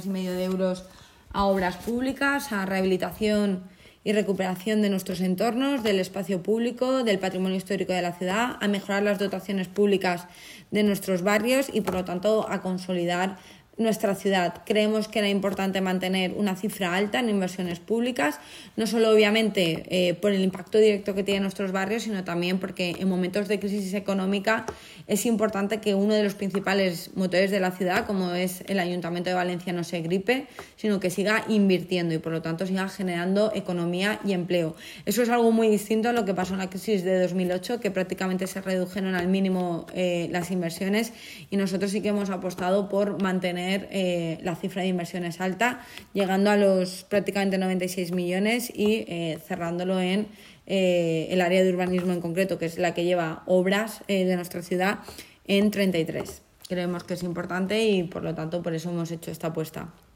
millones y medio de euros a obras públicas, a rehabilitación y recuperación de nuestros entornos, del espacio público, del patrimonio histórico de la ciudad, a mejorar las dotaciones públicas de nuestros barrios y, por lo tanto, a consolidar nuestra ciudad. Creemos que era importante mantener una cifra alta en inversiones públicas, no solo obviamente por el impacto directo que tienen nuestros barrios, sino también porque en momentos de crisis económica es importante que uno de los principales motores de la ciudad, como es el Ayuntamiento de Valencia, no se gripe, sino que siga invirtiendo y por lo tanto siga generando economía y empleo. Eso es algo muy distinto a lo que pasó en la crisis de 2008, que prácticamente se redujeron al mínimo las inversiones, y nosotros sí que hemos apostado por mantener la cifra de inversiones alta, llegando a los prácticamente 96 millones y cerrándolo en el área de urbanismo en concreto, que es la que lleva obras de nuestra ciudad, en 33. Creemos que es importante y por lo tanto por eso hemos hecho esta apuesta.